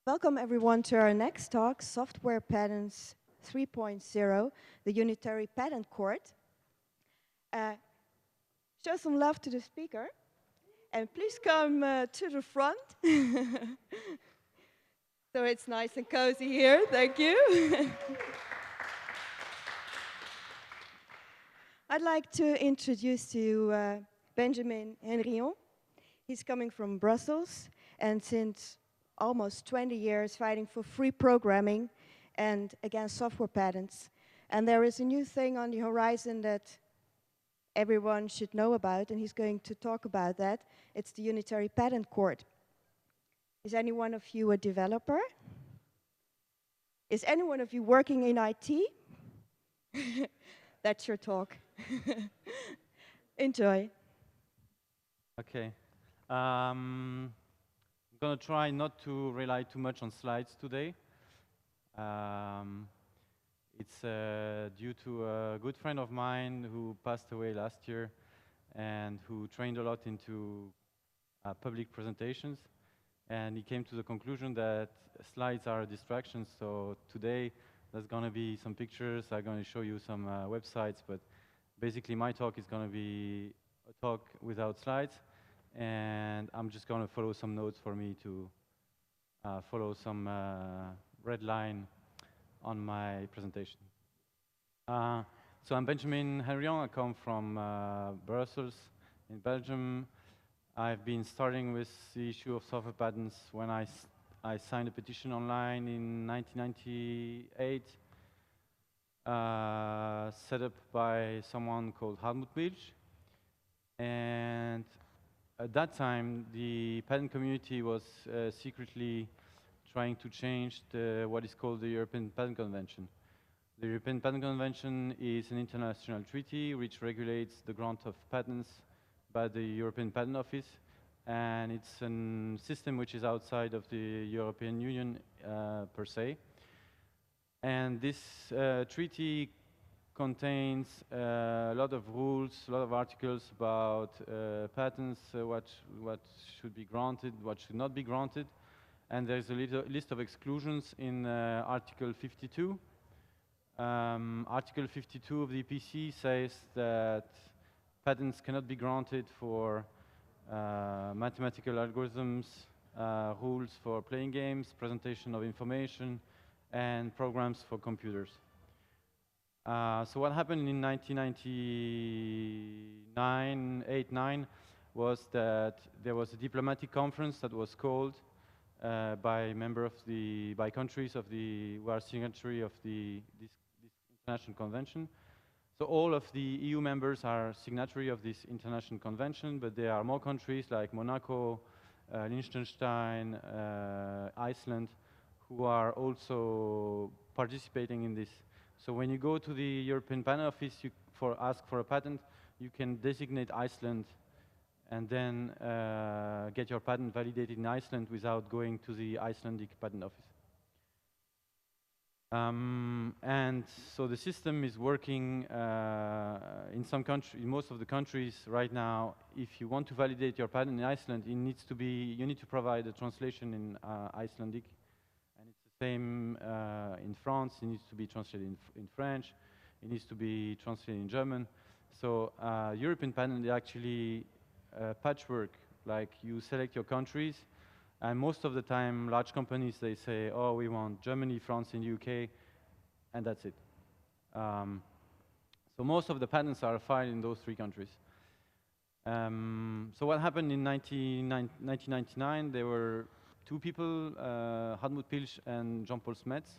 Welcome everyone to our next talk, Software Patents 3.0, the Unitary Patent Court. Show some love to the speaker and please come to the front. So it's nice and cozy here, thank you. I'd like to introduce to you Benjamin Henrion. He's coming from Brussels and since almost 20 years fighting for free programming and against software patents. And there is a new thing on the horizon that everyone should know about, and he's going to talk about that. It's the Unitary Patent Court. Is any one of you a developer? Is any one of you working in IT? That's your talk. Enjoy. Okay. I'm going to try not to rely too much on slides today. It's due to a good friend of mine who passed away last year and who trained a lot into public presentations. And he came to the conclusion that slides are a distraction. So today there's going to be some pictures. I'm going to show you some websites. But basically my talk is going to be a talk without slides. And I'm just going to follow some notes for me to follow some red line on my presentation. So I'm Benjamin Henrion. I come from Brussels in Belgium. I've been starting with the issue of software patents when I signed a petition online in 1998, set up by someone called Helmut Milch. And at that time, the patent community was secretly trying to change what is called the European Patent Convention. The European Patent Convention is an international treaty which regulates the grant of patents by the European Patent Office, and it's a system which is outside of the European Union per se. And this treaty contains a lot of rules, a lot of articles about patents, what should be granted, what should not be granted. And there's a list of exclusions in Article 52. Article 52 of the EPC says that patents cannot be granted for mathematical algorithms, rules for playing games, presentation of information, and programs for computers. So what happened in 1999, 8-9, was that there was a diplomatic conference that was called by countries of who are signatory of this international convention. So all of the EU members are signatory of this international convention, but there are more countries like Monaco, Liechtenstein, Iceland, who are also participating in this. So when you go to the European Patent Office ask for a patent, you can designate Iceland and then get your patent validated in Iceland without going to the Icelandic Patent Office. And so the system is working in most of the countries right now. If you want to validate your patent in Iceland, you need to provide a translation in Icelandic, and it's the same in France. It needs to be translated in French. It needs to be translated in German. So European patent is actually patchwork. Like you select your countries. And most of the time, large companies, they say, oh, we want Germany, France, and UK, and that's it. So most of the patents are filed in those three countries. So what happened in 1999, there were two people, Helmut Pilch and Jean-Paul Smets.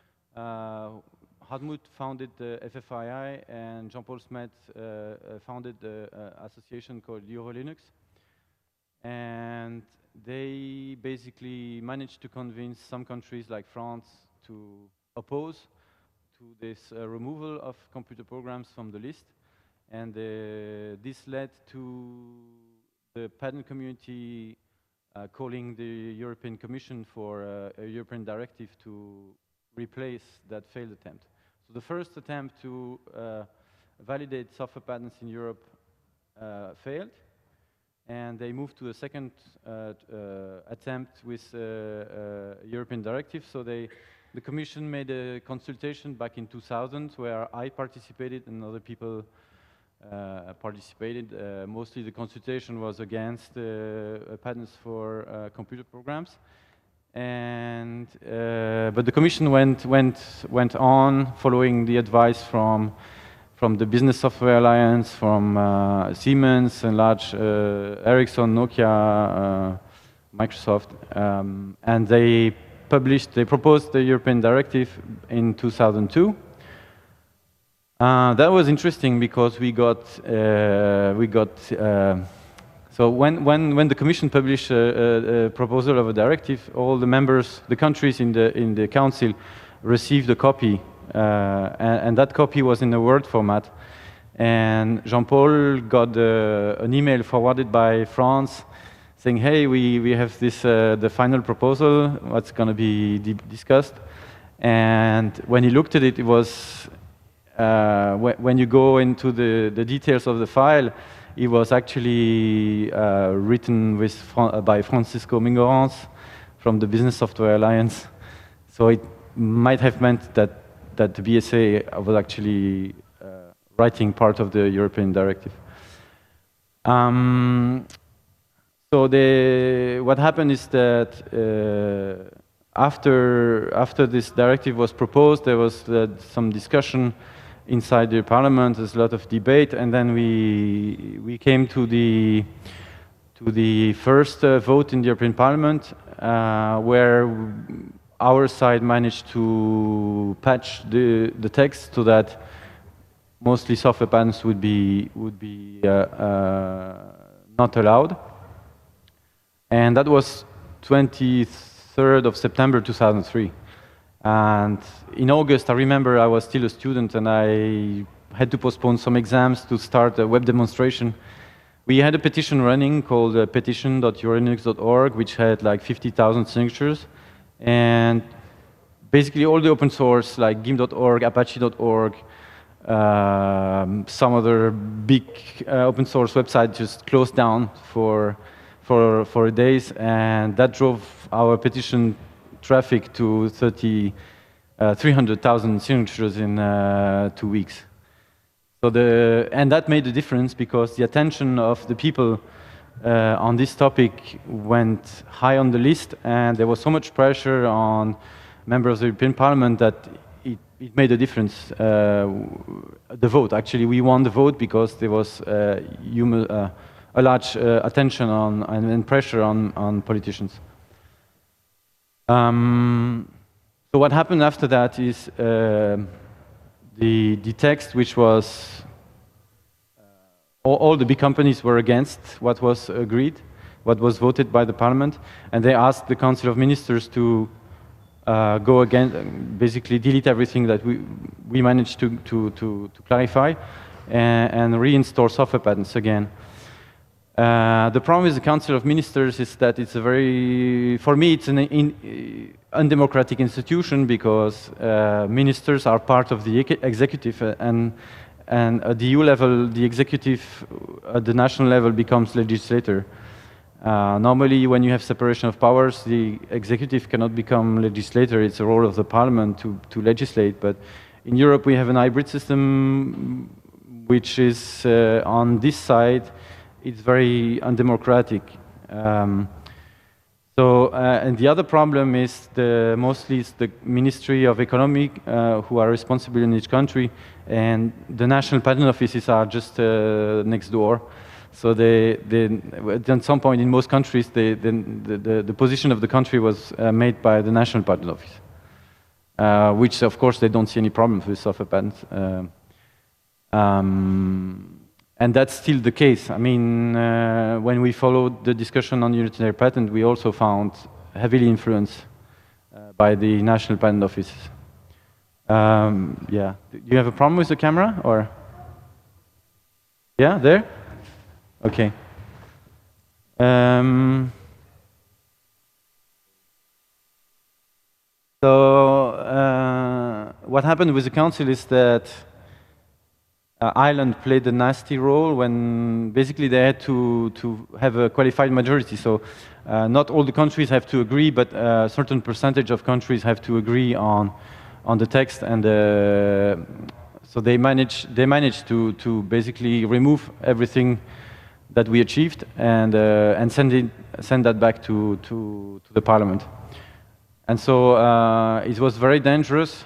Helmut founded the FFII, and Jean-Paul Smets founded the association called EuroLinux. And they basically managed to convince some countries like France to oppose to this removal of computer programs from the list. And this led to the patent community calling the European Commission for a European directive to replace that failed attempt. So the first attempt to validate software patents in Europe failed. and they moved to a second attempt with European directive. So the Commission made a consultation back in 2000 where I participated and other people participated. Mostly the consultation was against patents for computer programs. And but the Commission went on following the advice from the Business Software Alliance, from Siemens and large Ericsson, Nokia, Microsoft, and they proposed the European directive in 2002. That was interesting because so when the Commission published a proposal of a directive, all the members, the countries in the Council, received a copy, and that copy was in a Word format. And Jean-Paul got an email forwarded by France saying, "Hey, we have this the final proposal. What's going to be discussed?" And when he looked at it, it was when you go into the details of the file. It was actually written by Francisco Mingorance from the Business Software Alliance. So it might have meant that the BSA was actually writing part of the European directive. So what happened is that after this directive was proposed, there was some discussion inside the parliament. There's a lot of debate, and then we came to the first vote in the European Parliament, where our side managed to patch the text so that mostly software patents would be not allowed, and that was 23rd of September 2003. And in August, I remember I was still a student and I had to postpone some exams to start a web demonstration. We had a petition running called petition.eurolinux.org, which had like 50,000 signatures. And basically all the open source, like GIM.org, Apache.org, some other big open source website just closed down for days. And that drove our petition traffic to 300,000 signatures in 2 weeks. So and that made a difference because the attention of the people on this topic went high on the list, and there was so much pressure on members of the European Parliament that it made a difference. The vote, actually, we won the vote because there was a large attention on and pressure on politicians. So what happened after that is the text, which was all the big companies were against what was agreed, what was voted by the parliament, and they asked the Council of Ministers to go again, basically delete everything that we managed to clarify and reinstall software patents again. The problem with the Council of Ministers is that it's for me, it's an undemocratic institution because ministers are part of the executive, and at the EU level, the executive at the national level becomes legislator. Normally, when you have separation of powers, the executive cannot become legislator. It's a role of the parliament to legislate. But in Europe, we have an hybrid system, which is on this side, it's very undemocratic. And the other problem is mostly it's the Ministry of Economy who are responsible in each country, and the national patent offices are just next door. So at some point in most countries, the position of the country was made by the national patent office, which of course they don't see any problems with software patents. And that's still the case. I mean, when we followed the discussion on unitary patent, we also found heavily influenced by the national patent offices. Yeah. Do you have a problem with the camera, or? Yeah, there? Okay. So what happened with the council is that Ireland played a nasty role when basically they had to have a qualified majority. So not all the countries have to agree, but a certain percentage of countries have to agree on the text, and so they managed to basically remove everything that we achieved and send that back to the parliament. And so it was very dangerous.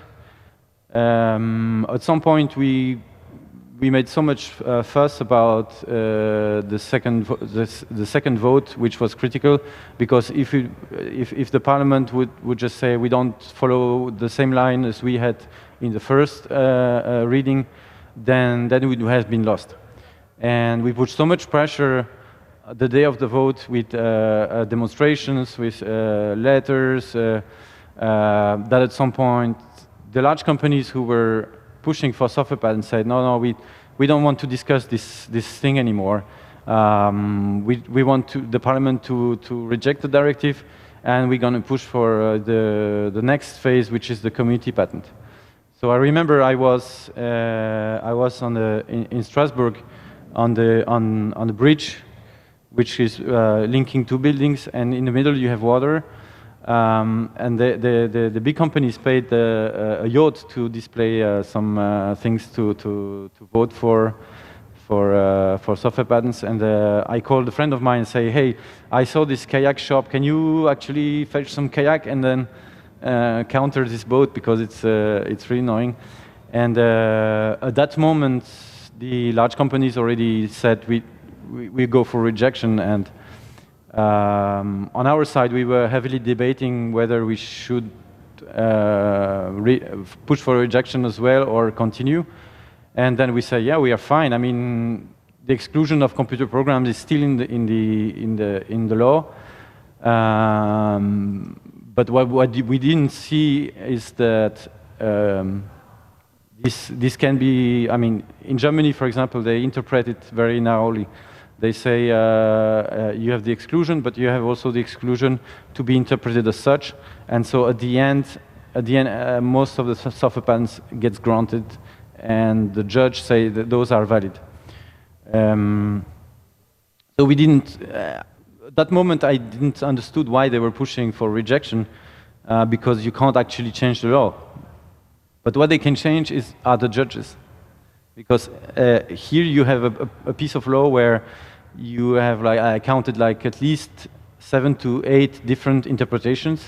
At some point, we made so much fuss about the second vote, which was critical, because if the parliament would just say we don't follow the same line as we had in the first reading, then it would have been lost. And we put so much pressure the day of the vote with demonstrations, with letters, that at some point the large companies who were pushing for software patents said, no, we don't want to discuss this thing anymore. We want the parliament to reject the directive, and we're going to push for the next phase, which is the community patent. So I remember I was in Strasbourg on the bridge, which is linking two buildings, and in the middle you have water. And the big companies paid a yacht to display some things to vote for software patents. And I called a friend of mine and say, hey, I saw this kayak shop. Can you actually fetch some kayak and then counter this boat, because it's really annoying. And at that moment, the large companies already said we go for rejection. And on our side, we were heavily debating whether we should push for rejection as well or continue. And then we say, yeah, we are fine. I mean, the exclusion of computer programs is still in the law. But what we didn't see is that this can be. I mean, in Germany, for example, they interpret it very narrowly. They say you have the exclusion, but you have also the exclusion to be interpreted as such. And so at the end, most of the software patents gets granted, and the judge say that those are valid. So we didn't. At that moment, I didn't understood why they were pushing for rejection, because you can't actually change the law. But what they can change are the judges, because here you have a piece of law where you have, like, I counted like at least 7 to 8 different interpretations.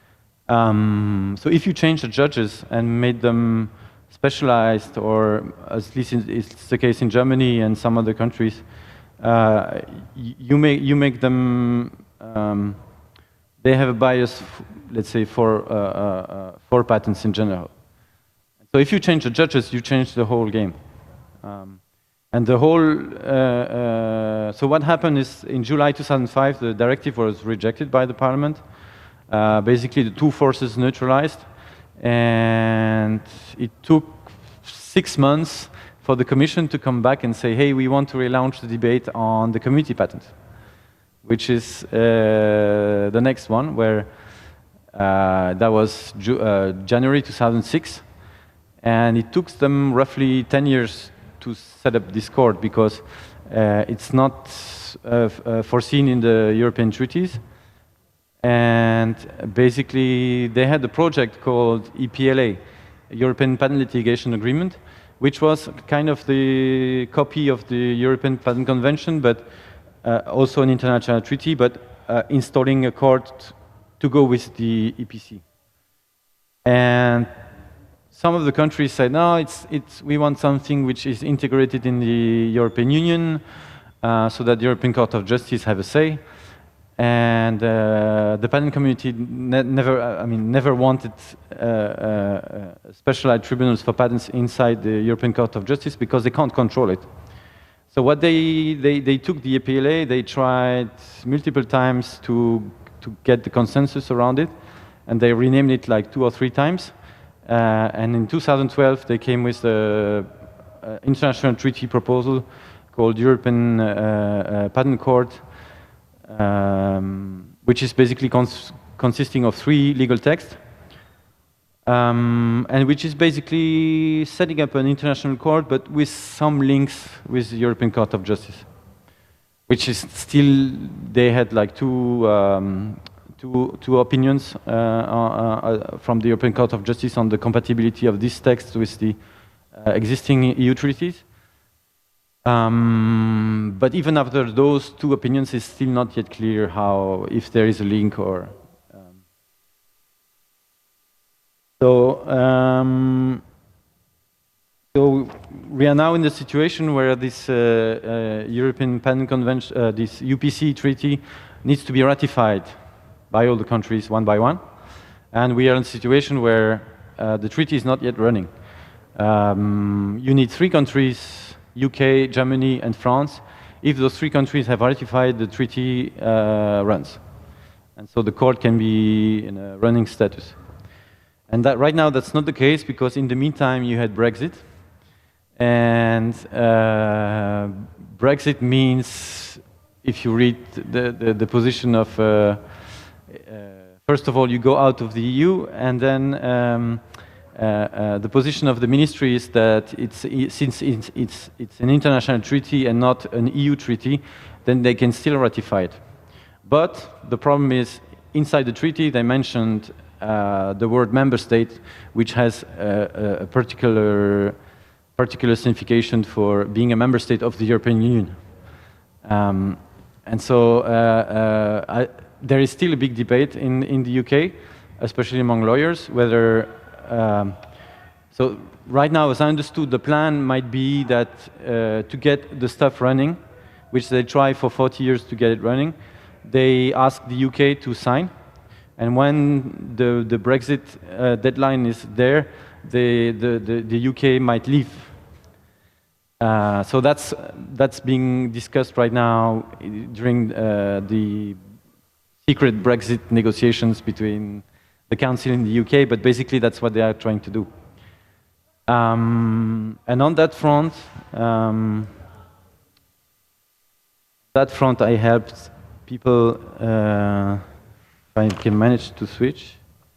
So if you change the judges and made them specialized, or at least it's the case in Germany and some other countries, you make them. They have a bias, let's say, for patents in general. So if you change the judges, you change the whole game. And the whole. So what happened is, in July 2005, the directive was rejected by the parliament. Basically, the two forces neutralized, and it took 6 months for the Commission to come back and say, hey, we want to relaunch the debate on the community patent, which is the next one, where that was January 2006. And it took them roughly 10 years to set up this court, because it's not foreseen in the European treaties. And basically, they had a project called EPLA, European Patent Litigation Agreement, which was kind of the copy of the European Patent Convention, but also an international treaty, but installing a court to go with the EPC. And some of the countries said, no, we want something which is integrated in the European Union, so that the European Court of Justice have a say. And the patent community never wanted specialized tribunals for patents inside the European Court of Justice, because they can't control it. So what they took the EPLA, they tried multiple times to get the consensus around it, and they renamed it like 2 or 3 times. And in 2012, they came with the international treaty proposal called European Patent Court, which is basically consisting of 3 legal texts. and which is basically setting up an international court, but with some links with the European Court of Justice, which is still, they had like two opinions from the European Court of Justice on the compatibility of this text with the existing EU treaties. But even after those two opinions, it's still not yet clear how, if there is a link or. So we are now in the situation where this European Patent Convention, this UPC treaty, needs to be ratified by all the countries one by one, and we are in a situation where the treaty is not yet running. You need 3 countries: UK, Germany, and France. If those 3 countries have ratified, the treaty runs, and so the court can be in a running status. And that right now that's not the case, because in the meantime you had Brexit, and Brexit means, if you read the position of first of all, you go out of the EU, and then the position of the ministry is that since it's an international treaty and not an EU treaty, then they can still ratify it. But the problem is, inside the treaty they mentioned the word member state, which has a particular signification for being a member state of the European Union. And so there is still a big debate in the UK, especially among lawyers, whether... so right now, as I understood, the plan might be that to get the stuff running, which they try for 40 years to get it running, they ask the UK to sign. And when the Brexit deadline is there, the UK might leave. So that's being discussed right now during the secret Brexit negotiations between the Council and the UK, but basically that's what they are trying to do. And on that front, I helped people, if I can manage to switch.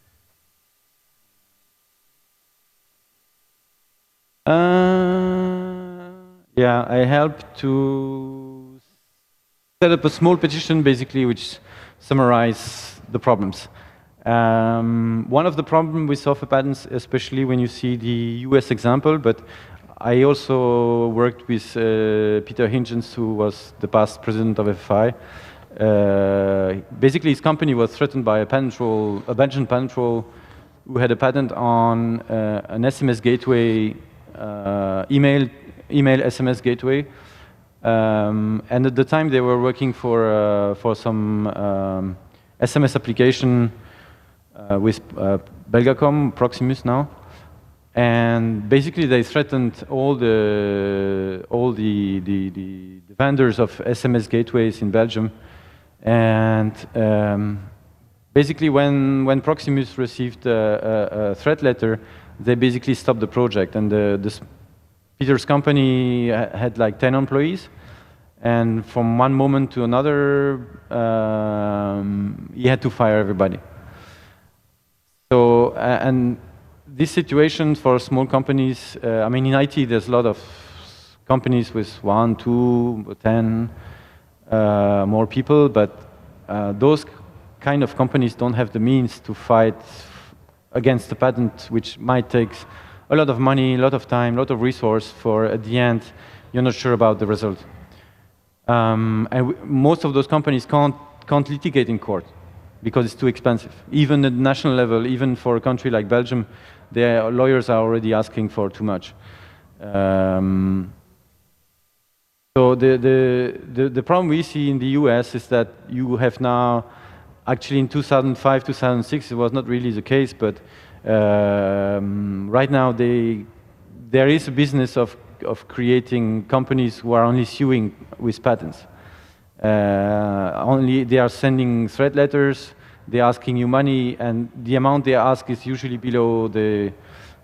Yeah, I helped to set up a small petition, basically, which summarizes the problems. One of the problems with software patents, especially when you see the US example, but I also worked with Peter Hinchens, who was the past president of FFI. Basically, his company was threatened by a patent troll, a Belgian patent troll, who had a patent on an SMS gateway, email SMS gateway. And at the time, they were working for some SMS application with Belgacom, Proximus now. And basically, they threatened all the vendors of SMS gateways in Belgium. And basically, when Proximus received a threat letter, they basically stopped the project. And Peter's company had like 10 employees. And from one moment to another, he had to fire everybody. So, and this situation for small companies, I mean, in IT, there's a lot of companies with 1, 2, 10 more people, but those kind of companies don't have the means to fight against the patent, which might take a lot of money, a lot of time, a lot of resource for, at the end, you're not sure about the result. And most of those companies can't litigate in court because it's too expensive. Even at national level, even for a country like Belgium, their lawyers are already asking for too much. So the problem we see in the US is that you have now, actually in 2005, 2006, it was not really the case, but right now there is a business of creating companies who are only suing with patents. Only they are sending threat letters, they're asking you money, and the amount they ask is usually below the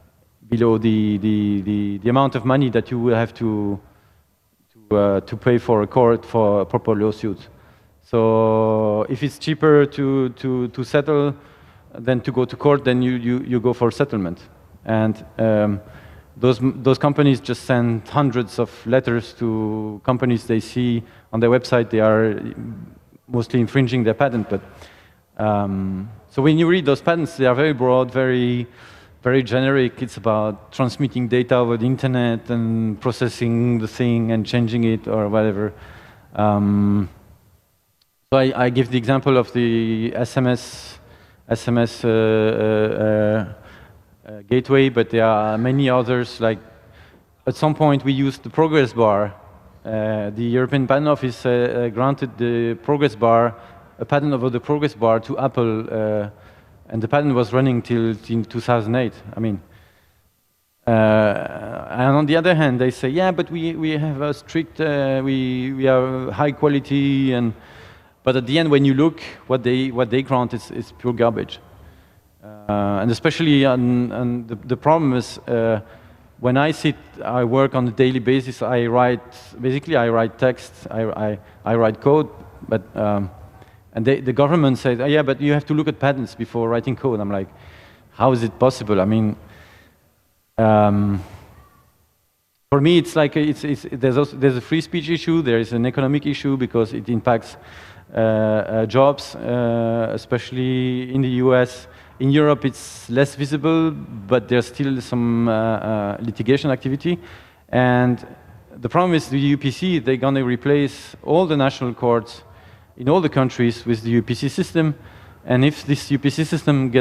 amount of money that you will have to pay for a court for a proper lawsuit. So if it's cheaper to settle, than to go to court, then you go for settlement. And those companies just send hundreds of letters to companies they see on their website they are mostly infringing their patent. But so when you read those patents, they are very broad, very generic. It's about transmitting data over the internet and processing the thing and changing it or whatever. So I give the example of the SMS gateway, but there are many others. Like at some point we used the progress bar. The European Patent Office granted the progress bar, a patent over the progress bar to Apple, and the patent was running till 2008. I mean, and on the other hand, they say, yeah, but we have a strict, we are high quality, but at the end, when you look, what they grant is pure garbage. And especially the problem is when I work on a daily basis. I write text, I write code, but and the government says, oh, yeah, but you have to look at patents before writing code. I'm like, how is it possible? I mean, for me, it's like there's a free speech issue. There is an economic issue because it impacts jobs, especially in the US. In Europe, it's less visible, but there's still some litigation activity. And the problem is the UPC, they're going to replace all the national courts in all the countries with the UPC system. And if this UPC system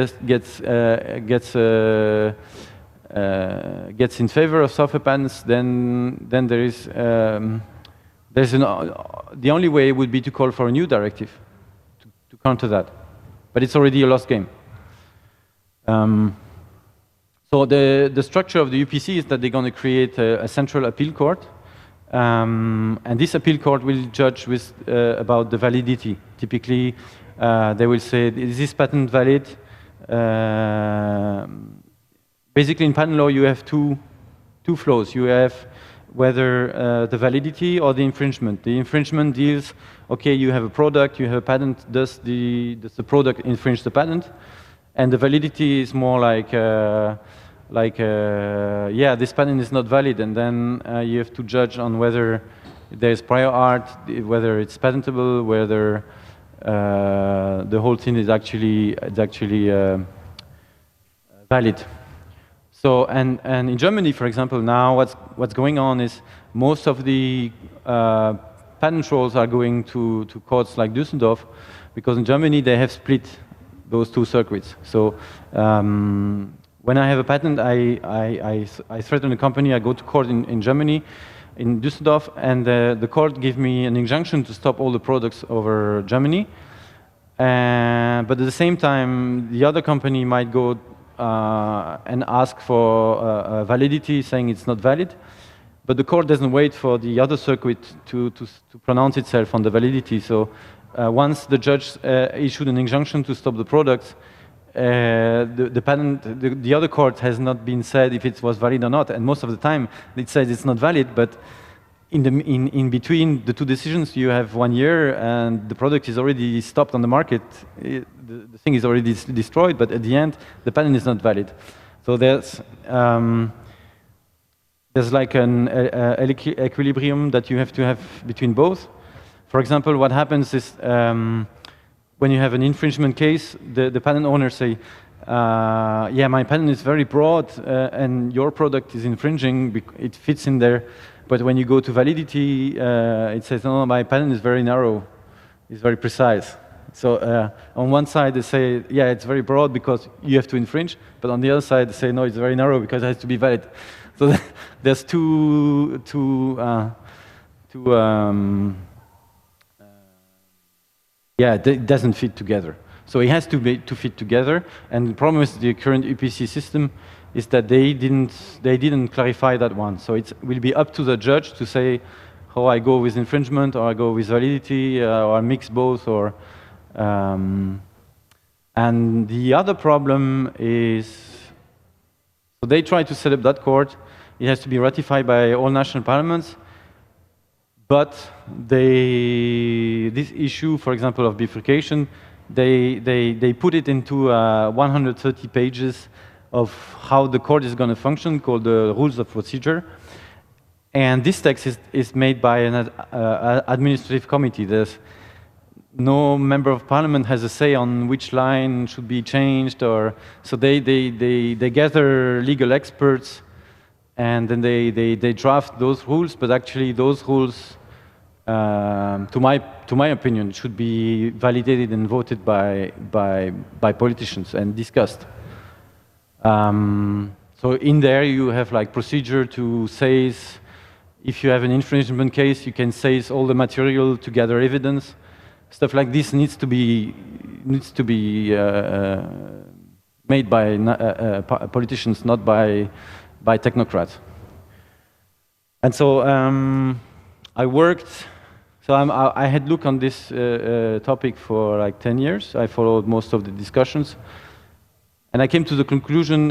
gets in favor of software patents, then there is the only way would be to call for a new directive to counter that. But it's already a lost game. So the structure of the UPC is that they're going to create a central appeal court, and this appeal court will judge about the validity. Typically, they will say, is this patent valid? Basically, in patent law, you have two flows. You have whether the validity or the infringement. The infringement deals, okay, you have a product, you have a patent, does the product infringe the patent? And the validity is more like, yeah, this patent is not valid, and then you have to judge on whether there's prior art, whether it's patentable, whether the whole thing is actually valid. So, and in Germany, for example, now what's going on is most of the patent trolls are going to courts like Düsseldorf, because in Germany they have split those two circuits. So when I have a patent, I threaten a company, I go to court in Germany, in Düsseldorf, and the court gives me an injunction to stop all the products over Germany. But at the same time, the other company might go and ask for validity, saying it's not valid. But the court doesn't wait for the other circuit to pronounce itself on the validity. So once the judge issued an injunction to stop the products, the other court has not been said if it was valid or not. And most of the time, it says it's not valid, but in between the two decisions, you have 1 year and the product is already stopped on the market. The thing is already destroyed, but at the end, the patent is not valid. So there's like an equilibrium that you have to have between both. For example, what happens is when you have an infringement case, the patent owners say, yeah, my patent is very broad and your product is infringing, it fits in there. But when you go to validity, it says, no, my patent is very narrow, it's very precise. So on one side they say, yeah, it's very broad because you have to infringe, but on the other side they say, no, it's very narrow because it has to be valid. So there's yeah, it doesn't fit together. So it has to fit together, and the problem with the current UPC system is that they didn't clarify that one. So it will be up to the judge to say how I go with infringement, or I go with validity, or I mix both, or and the other problem is, so they try to set up that court. It has to be ratified by all national parliaments, but this issue, for example, of bifurcation, they put it into 130 pages of how the court is going to function, called the Rules of Procedure. And this text is made by an administrative committee. There's no member of parliament has a say on which line should be changed, or so they gather legal experts, and then they draft those rules. But actually, those rules, to my opinion, should be validated and voted by politicians and discussed. So in there you have like procedure to seize. If you have an infringement case, you can seize all the material to gather evidence. Stuff like this needs to be made by politicians, not by technocrats. And so I worked. So I had looked on this topic for like 10 years. I followed most of the discussions, and I came to the conclusion.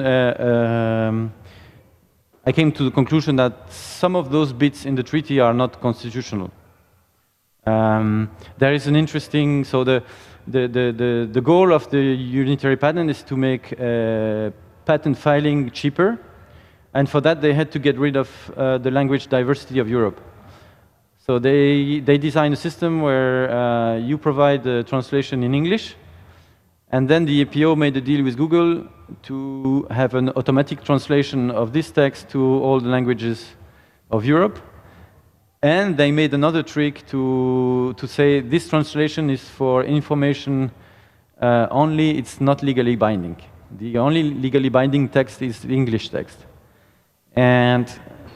That some of those bits in the treaty are not constitutional. There is an interesting, so the goal of the unitary patent is to make patent filing cheaper, and for that they had to get rid of the language diversity of Europe. So they designed a system where you provide the translation in English, and then the EPO made a deal with Google to have an automatic translation of this text to all the languages of Europe. And they made another trick to say this translation is for information only, it's not legally binding. The only legally binding text is the English text. And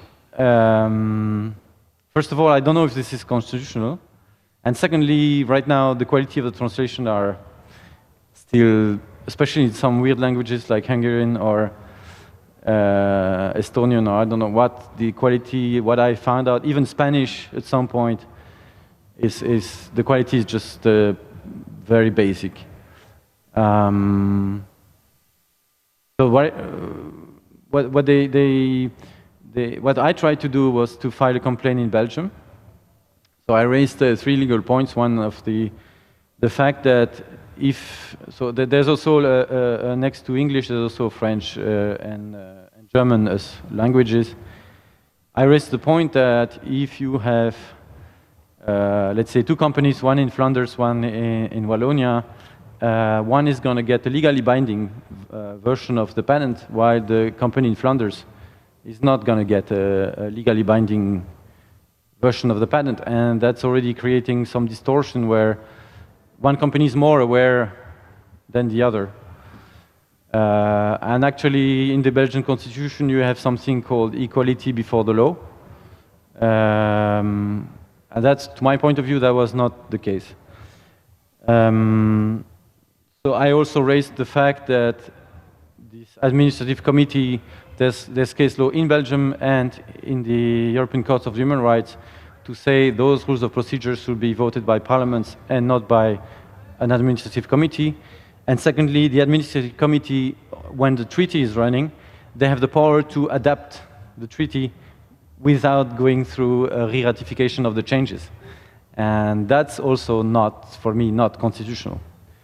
first of all, I don't know if this is constitutional. And secondly, right now, the quality of the translation are still, especially in some weird languages like Hungarian or Estonian, or I don't know what, the quality, what I found out, even Spanish at some point, is the quality is just very basic. So what I tried to do was to file a complaint in Belgium. So I raised 3 legal points. One of the fact that there's also next to English, there's also French and German as languages. I raised the point that if you have, let's say, 2 companies, one in Flanders, one in Wallonia, one is going to get a legally binding version of the patent, while the company in Flanders is not going to get a legally binding version of the patent. And that's already creating some distortion where one company is more aware than the other. And actually, in the Belgian constitution, you have something called equality before the law. And that's, to my point of view, that was not the case. So I also raised the fact that this administrative committee, there's case law in Belgium and in the European Court of Human Rights to say those rules of procedure should be voted by parliaments and not by an administrative committee. And secondly, the administrative committee, when the treaty is running, they have the power to adapt the treaty without going through a re-ratification of the changes. And that's also not, for me, not constitutional.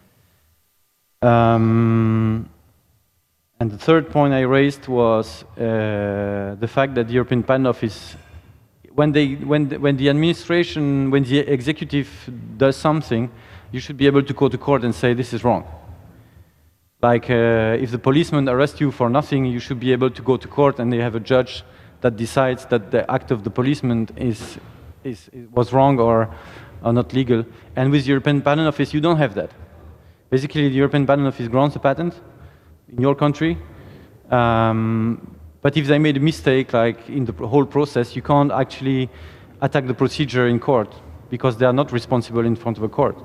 And the third point I raised was the fact that the European Patent Office, when the administration, when the executive does something, you should be able to go to court and say this is wrong. Like if the policeman arrests you for nothing, you should be able to go to court and they have a judge that decides that the act of the policeman was wrong or not legal. And with the European Patent Office, you don't have that. Basically, the European Patent Office grants a patent in your country, but if they made a mistake, like in the whole process, you can't actually attack the procedure in court because they are not responsible in front of a court.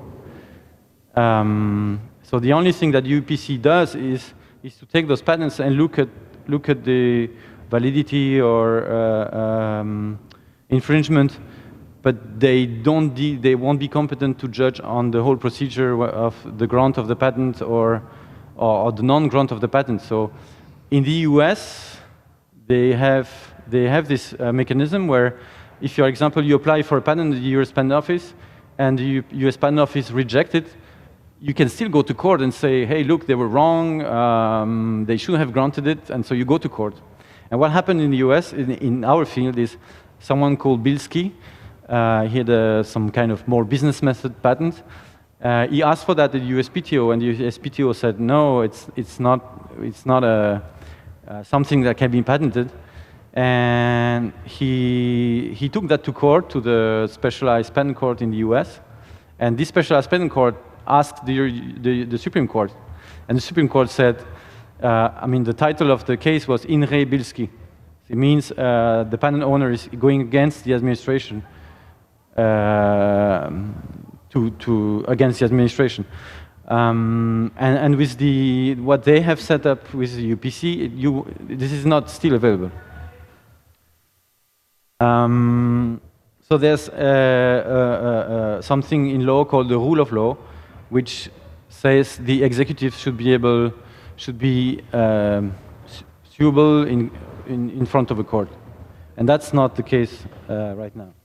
So the only thing that UPC does is to take those patents and look at the validity or infringement, but they won't be competent to judge on the whole procedure of the grant of the patent or the non-grant of the patent. So in the US, they have this mechanism where if, for example, you apply for a patent in the US Patent Office and the US Patent Office rejects it, you can still go to court and say, hey, look, they were wrong, they shouldn't have granted it, and so you go to court. And what happened in the US, in our field, is someone called Bilski, he had some kind of more business method patent. He asked for that at the USPTO, and the USPTO said, no, it's not something that can be patented. And he took that to court, to the specialized patent court in the US. And this specialized patent court asked the Supreme Court. And the Supreme Court said, the title of the case was In re Bilski. It means the patent owner is going against the administration, against the administration. And with what they have set up with the UPC, this is not still available. So there's something in law called the rule of law, which says the executive should be suable in front of a court, and that's not the case right now.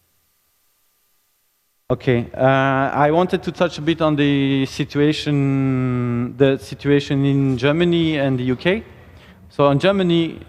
Okay, I wanted to touch a bit on the situation in Germany and the UK. So in Germany,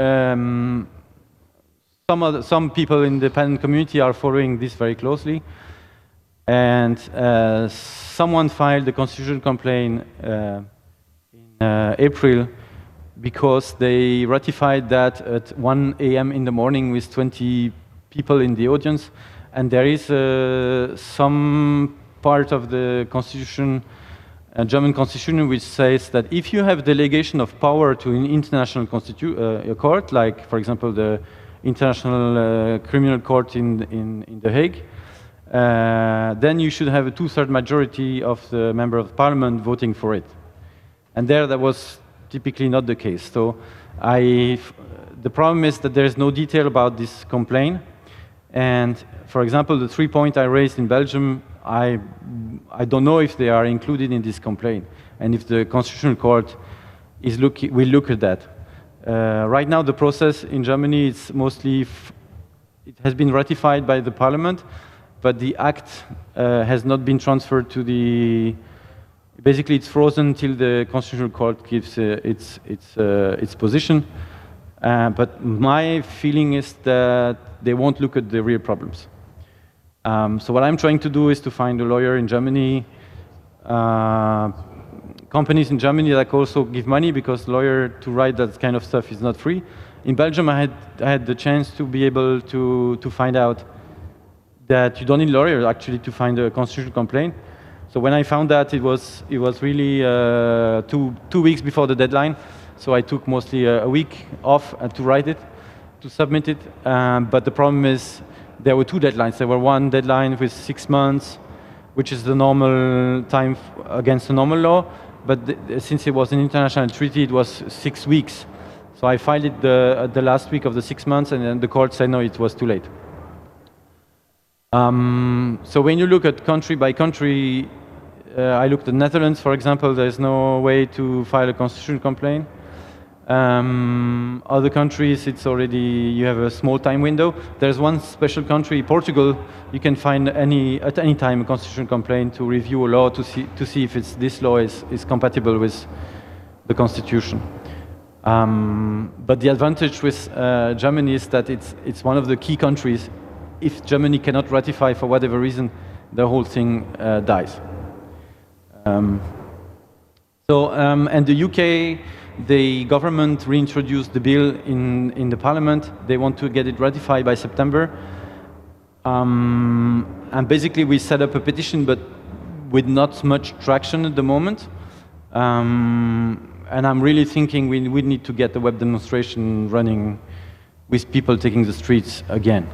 some people in the patent community are following this very closely, and someone filed a constitutional complaint in April because they ratified that at 1 a.m. in the morning with 20 people in the audience, and there is some part of the constitution, German constitution, which says that if you have delegation of power to an international court, like for example the International Criminal Court in The Hague, then you should have a 2/3 majority of the member of parliament voting for it. And that was typically not the case. So the problem is that there is no detail about this complaint. And for example, the 3 points I raised in Belgium, I don't know if they are included in this complaint, and if the Constitutional Court will look at that. Right now, the process in Germany is mostly, it has been ratified by the parliament, but the act has not been transferred to basically it's frozen till the Constitutional Court gives its position. But my feeling is that they won't look at the real problems. So what I'm trying to do is to find a lawyer in Germany, companies in Germany that also give money, because lawyer to write that kind of stuff is not free. In Belgium, I had the chance to be able to find out that you don't need lawyers actually to find a constitutional complaint. So when I found that, it was really 2 weeks before the deadline. So I took mostly a week off to write it, to submit it. But the problem is there were 2 deadlines. There were one deadline with 6 months, which is the normal time against the normal law. But since it was an international treaty, it was 6 weeks. So I filed it the last week of the 6 months, and then the court said no, it was too late. So when you look at country by country, I looked at Netherlands, for example. There's no way to file a constitutional complaint. Other countries, it's already, you have a small time window. There's one special country, Portugal. You can find at any time a constitutional complaint to review a law to see if this law is compatible with the constitution. But the advantage with Germany is that it's one of the key countries. If Germany cannot ratify for whatever reason, the whole thing dies. And the UK, the government reintroduced the bill in the parliament. They want to get it ratified by September. And basically we set up a petition, but with not much traction at the moment. And I'm really thinking we need to get the web demonstration running with people taking the streets again.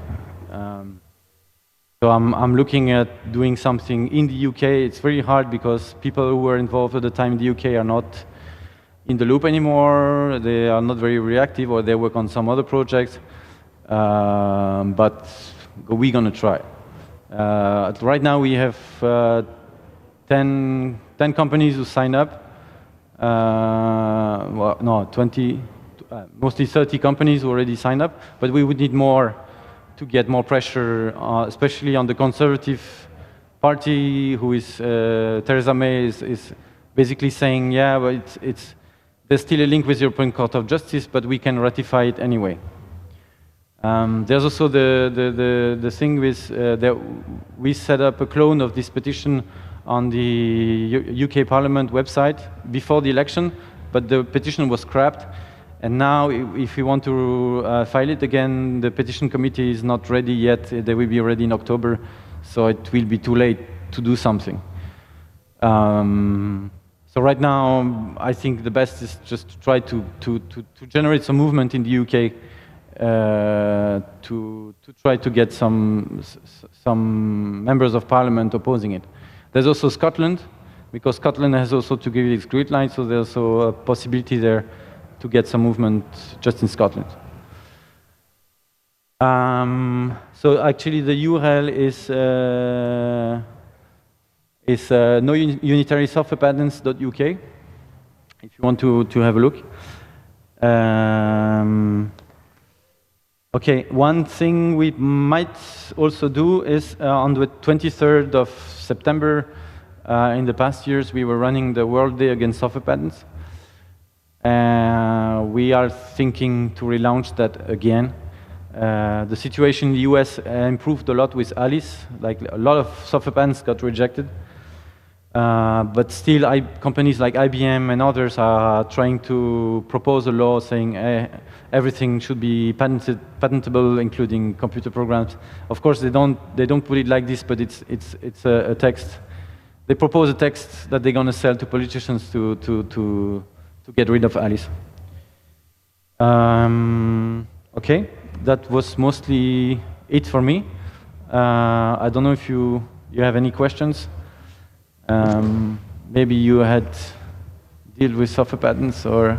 So I'm looking at doing something in the UK. It's very hard because people who were involved at the time in the UK are not in the loop anymore. They are not very reactive, or they work on some other projects. But we're going to try. Right now we have 10 companies who sign up. Well, no, 20, mostly 30 companies who already signed up, but we would need more to get more pressure, especially on the conservative party, who is Theresa May, is basically saying, yeah, but there's still a link with the European Court of Justice, but we can ratify it anyway. There's also the thing with that we set up a clone of this petition on the UK Parliament website before the election, but the petition was scrapped. And now, if we want to file it again, the petition committee is not ready yet. They will be ready in October, so it will be too late to do something. So right now, I think the best is just to try to generate some movement in the UK to try to get some members of parliament opposing it. There's also Scotland, because Scotland has also to give its grid line, so there's also a possibility there to get some movement just in Scotland. So actually the URL is nounitarisoftwarepatents.uk if you want to have a look. Okay, one thing we might also do is on the 23rd of September, in the past years, we were running the World Day Against Software Patents. We are thinking to relaunch that again. The situation in the US improved a lot with Alice, like a lot of software patents got rejected. But still, companies like IBM and others are trying to propose a law saying everything should be patentable, including computer programs. Of course, they don't put it like this, but it's a text. They propose a text that they're going to sell to politicians to get rid of Alice. Okay, that was mostly it for me. I don't know if you have any questions. Maybe you had dealt with software patents or.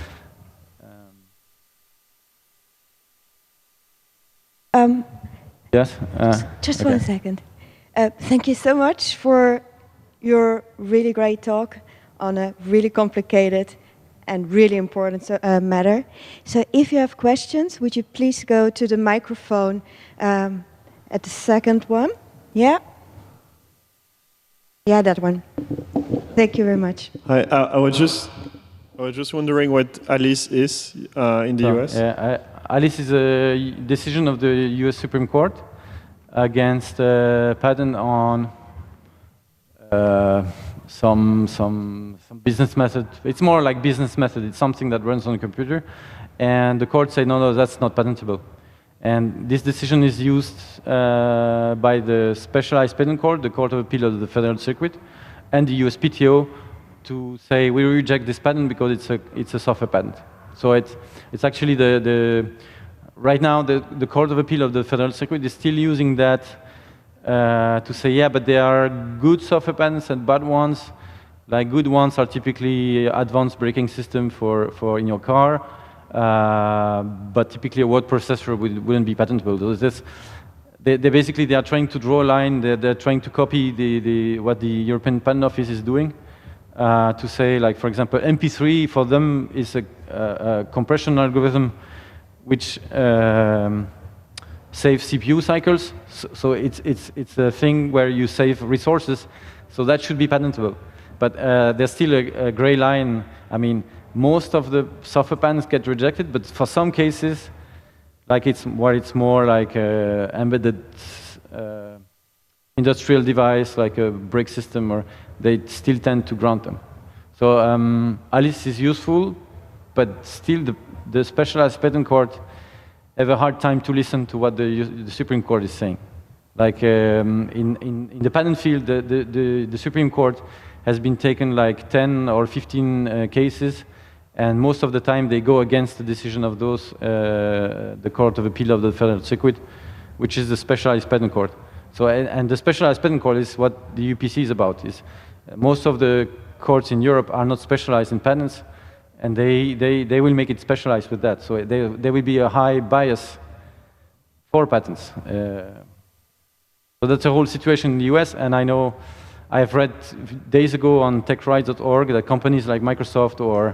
Yes. Just okay. 1 second. Thank you so much for your really great talk on a really complicated and really important matter. So if you have questions, would you please go to the microphone at the second one? Yeah? Yeah, that one. Thank you very much. Hi, I was just wondering what Alice is in the US. Yeah, Alice is a decision of the US Supreme Court against a patent on some business method. It's more like business method. It's something that runs on a computer. And the court said, no, that's not patentable. And this decision is used by the Specialized Patent Court, the Court of Appeal of the Federal Circuit, and the USPTO to say we reject this patent because it's a software patent. So it's actually right now the Court of Appeal of the Federal Circuit is still using that to say, yeah, but there are good software patents and bad ones. Like good ones are typically advanced braking system for in your car, but typically a word processor wouldn't be patentable. They basically are trying to draw a line. They're trying to copy what the European Patent Office is doing to say, like for example, MP3 for them is a compression algorithm which saves CPU cycles. So it's a thing where you save resources. So that should be patentable. But there's still a gray line. I mean, most of the software patents get rejected, but for some cases, like it's more like an embedded industrial device, like a brake system, or they still tend to grant them. So Alice is useful, but still the Specialized Patent Court have a hard time to listen to what the Supreme Court is saying. Like in the patent field, the Supreme Court has been taken like 10 or 15 cases, and most of the time they go against the decision of those, the Court of Appeal of the Federal Circuit, which is the Specialized Patent Court. So, and the Specialized Patent Court is what the UPC is about. Is most of the courts in Europe are not specialized in patents, and they will make it specialized with that. So there will be a high bias for patents. So that's the whole situation in the US, and I know I have read days ago on techrights.org that companies like Microsoft or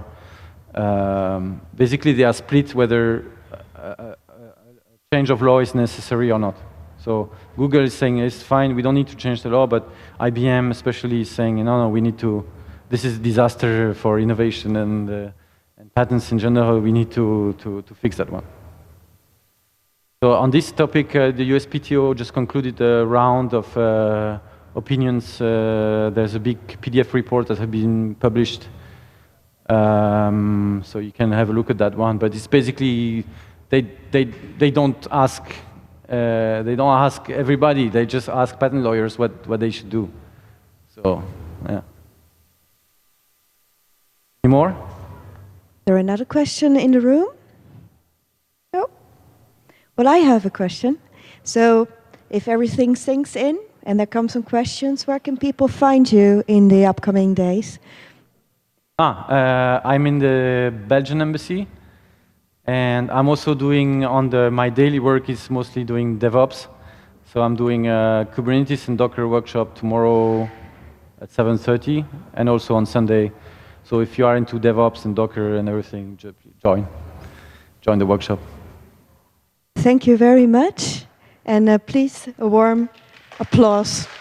basically they are split whether a change of law is necessary or not. So Google is saying it's fine, we don't need to change the law, but IBM especially is saying, no, we need to, this is a disaster for innovation and patents in general, we need to fix that one. So on this topic, the USPTO just concluded a round of opinions. There's a big PDF report that has been published. So you can have a look at that one, but it's basically, they don't ask everybody, they just ask patent lawyers what they should do. So, yeah. Any more? Is there another question in the room? No? Well, I have a question. So, if everything sinks in and there come some questions, where can people find you in the upcoming days? I'm in the Belgian embassy, and I'm also doing my daily work is mostly doing DevOps. So I'm doing a Kubernetes and Docker workshop tomorrow at 7:30, and also on Sunday. So if you are into DevOps and Docker and everything, join the workshop. Thank you very much, and please a warm applause.